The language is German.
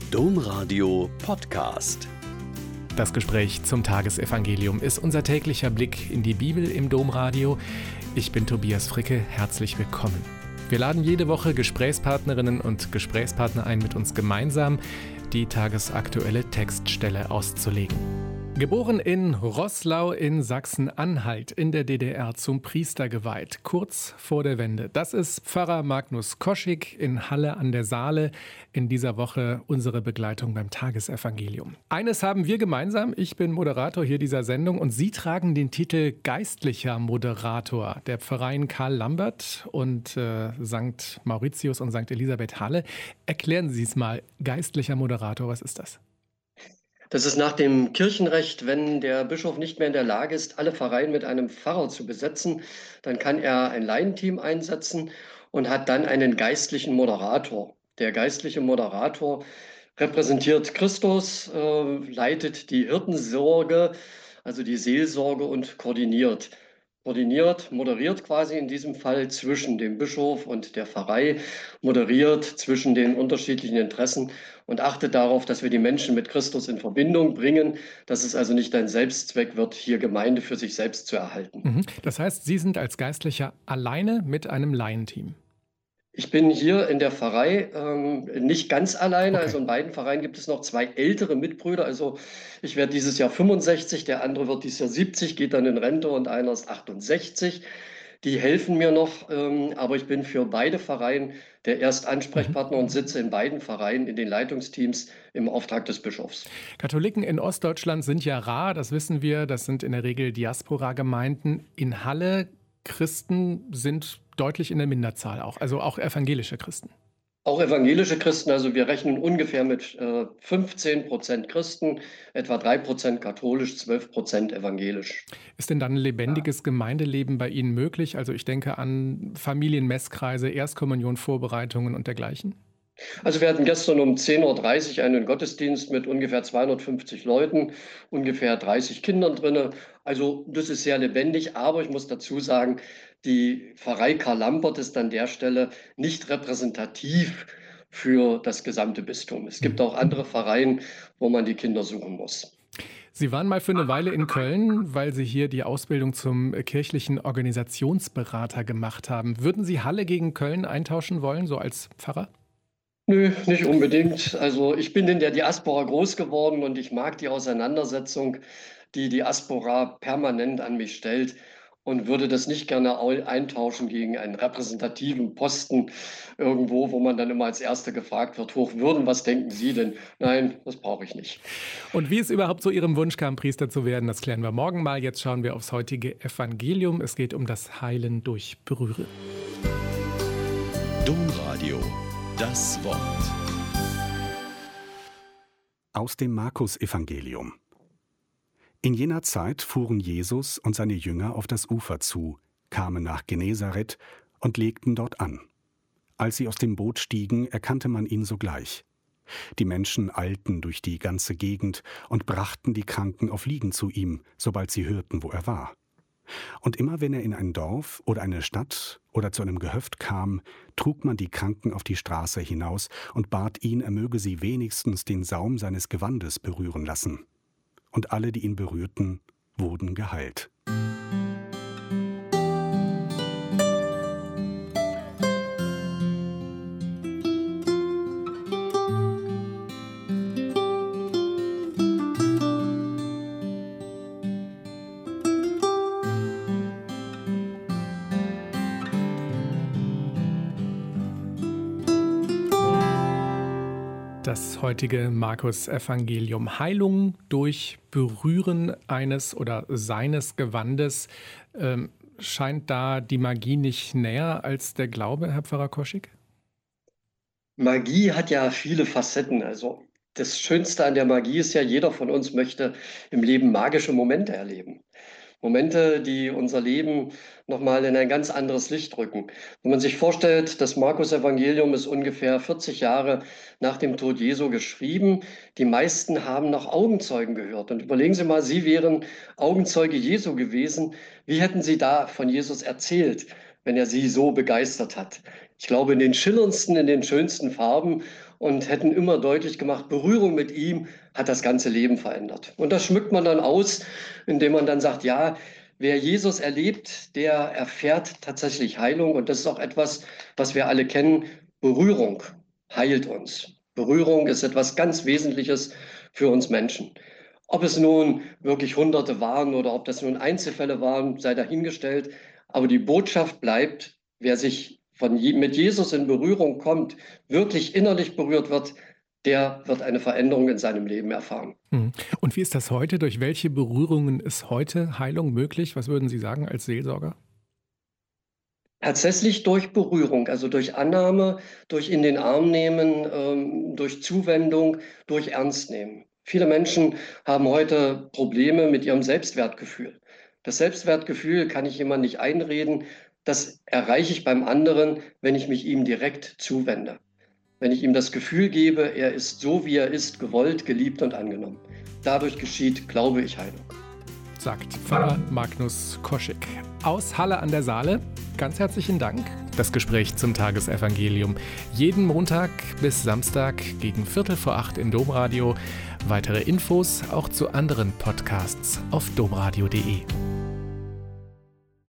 Domradio Podcast. Das Gespräch zum Tagesevangelium ist unser täglicher Blick in die Bibel im Domradio. Ich bin Tobias Fricke, herzlich willkommen. Wir laden jede Woche Gesprächspartnerinnen und Gesprächspartner ein, mit uns gemeinsam die tagesaktuelle Textstelle auszulegen. Geboren in Roßlau in Sachsen-Anhalt in der DDR, zum Priester geweiht, kurz vor der Wende. Das ist Pfarrer Magnus Koschig in Halle an der Saale. In dieser Woche unsere Begleitung beim Tagesevangelium. Eines haben wir gemeinsam. Ich bin Moderator hier dieser Sendung und Sie tragen den Titel geistlicher Moderator der Pfarreien Karl Lambert und St. Mauritius und St. Elisabeth Halle. Erklären Sie es mal, geistlicher Moderator, was ist das? Das ist nach dem Kirchenrecht, wenn der Bischof nicht mehr in der Lage ist, alle Pfarreien mit einem Pfarrer zu besetzen, dann kann er ein Laienteam einsetzen und hat dann einen geistlichen Moderator. Der geistliche Moderator repräsentiert Christus, leitet die Hirtensorge, also die Seelsorge und moderiert quasi in diesem Fall zwischen dem Bischof und der Pfarrei, moderiert zwischen den unterschiedlichen Interessen und achtet darauf, dass wir die Menschen mit Christus in Verbindung bringen, dass es also nicht ein Selbstzweck wird, hier Gemeinde für sich selbst zu erhalten. Das heißt, Sie sind als Geistlicher alleine mit einem Laienteam? Ich bin hier in der Pfarrei nicht ganz alleine. Okay. Also in beiden Pfarreien gibt es noch zwei ältere Mitbrüder. Also ich werde dieses Jahr 65, der andere wird dieses Jahr 70, geht dann in Rente und einer ist 68. Die helfen mir noch, aber ich bin für beide Pfarreien der Erstansprechpartner und sitze in beiden Pfarreien in den Leitungsteams im Auftrag des Bischofs. Katholiken in Ostdeutschland sind ja rar, das wissen wir. Das sind in der Regel Diaspora-Gemeinden. In Halle Christen sind deutlich in der Minderzahl auch, also auch evangelische Christen. Auch evangelische Christen, also wir rechnen ungefähr mit 15% Christen, etwa 3% katholisch, 12% evangelisch. Ist denn dann ein lebendiges Gemeindeleben bei Ihnen möglich? Also ich denke an Familienmesskreise, Erstkommunion, Vorbereitungen und dergleichen. Also wir hatten gestern um 10:30 Uhr einen Gottesdienst mit ungefähr 250 Leuten, ungefähr 30 Kindern drin. Also das ist sehr lebendig, aber ich muss dazu sagen, die Pfarrei Karl Lambert ist an der Stelle nicht repräsentativ für das gesamte Bistum. Es gibt auch andere Pfarreien, wo man die Kinder suchen muss. Sie waren mal für eine Weile in Köln, weil Sie hier die Ausbildung zum kirchlichen Organisationsberater gemacht haben. Würden Sie Halle gegen Köln eintauschen wollen, so als Pfarrer? Nö, nicht unbedingt. Also ich bin in der Diaspora groß geworden und ich mag die Auseinandersetzung, die Diaspora permanent an mich stellt und würde das nicht gerne eintauschen gegen einen repräsentativen Posten irgendwo, wo man dann immer als Erster gefragt wird, Hochwürden, was denken Sie denn? Nein, das brauche ich nicht. Und wie es überhaupt zu Ihrem Wunsch kam, Priester zu werden, das klären wir morgen mal. Jetzt schauen wir aufs heutige Evangelium. Es geht um das Heilen durch Berühren. Domradio, das Wort. Aus dem Markus-Evangelium. In jener Zeit fuhren Jesus und seine Jünger auf das Ufer zu, kamen nach Genezareth und legten dort an. Als sie aus dem Boot stiegen, erkannte man ihn sogleich. Die Menschen eilten durch die ganze Gegend und brachten die Kranken auf Liegen zu ihm, sobald sie hörten, wo er war. Und immer wenn er in ein Dorf oder eine Stadt oder zu einem Gehöft kam, trug man die Kranken auf die Straße hinaus und bat ihn, er möge sie wenigstens den Saum seines Gewandes berühren lassen. Und alle, die ihn berührten, wurden geheilt. Das heutige Markus-Evangelium. Heilung durch Berühren eines oder seines Gewandes. Scheint da die Magie nicht näher als der Glaube, Herr Pfarrer Koschig? Magie hat ja viele Facetten. Also das Schönste an der Magie ist ja, jeder von uns möchte im Leben magische Momente erleben. Momente, die unser Leben nochmal in ein ganz anderes Licht rücken. Wenn man sich vorstellt, das Markus-Evangelium ist ungefähr 40 Jahre nach dem Tod Jesu geschrieben. Die meisten haben noch Augenzeugen gehört. Und überlegen Sie mal, Sie wären Augenzeuge Jesu gewesen. Wie hätten Sie da von Jesus erzählt, wenn er Sie so begeistert hat? Ich glaube, in den schillerndsten, in den schönsten Farben. und hätten immer deutlich gemacht, Berührung mit ihm hat das ganze Leben verändert. Und das schmückt man dann aus, indem man dann sagt, ja, wer Jesus erlebt, der erfährt tatsächlich Heilung. Und das ist auch etwas, was wir alle kennen. Berührung heilt uns. Berührung ist etwas ganz Wesentliches für uns Menschen. Ob es nun wirklich Hunderte waren oder ob das nun Einzelfälle waren, sei dahingestellt. Aber die Botschaft bleibt, wer sich mit Jesus in Berührung kommt, wirklich innerlich berührt wird, der wird eine Veränderung in seinem Leben erfahren. Und wie ist das heute? Durch welche Berührungen ist heute Heilung möglich? Was würden Sie sagen als Seelsorger? Tatsächlich durch Berührung, also durch Annahme, durch in den Arm nehmen, durch Zuwendung, durch Ernst nehmen. Viele Menschen haben heute Probleme mit ihrem Selbstwertgefühl. Das Selbstwertgefühl kann ich jemandem nicht einreden. Das erreiche ich beim anderen, wenn ich mich ihm direkt zuwende. Wenn ich ihm das Gefühl gebe, er ist so, wie er ist, gewollt, geliebt und angenommen. Dadurch geschieht, glaube ich, Heilung. Sagt Pfarrer Magnus Koschek aus Halle an der Saale. Ganz herzlichen Dank. Das Gespräch zum Tagesevangelium. Jeden Montag bis Samstag gegen 7:45 im Domradio. Weitere Infos auch zu anderen Podcasts auf domradio.de.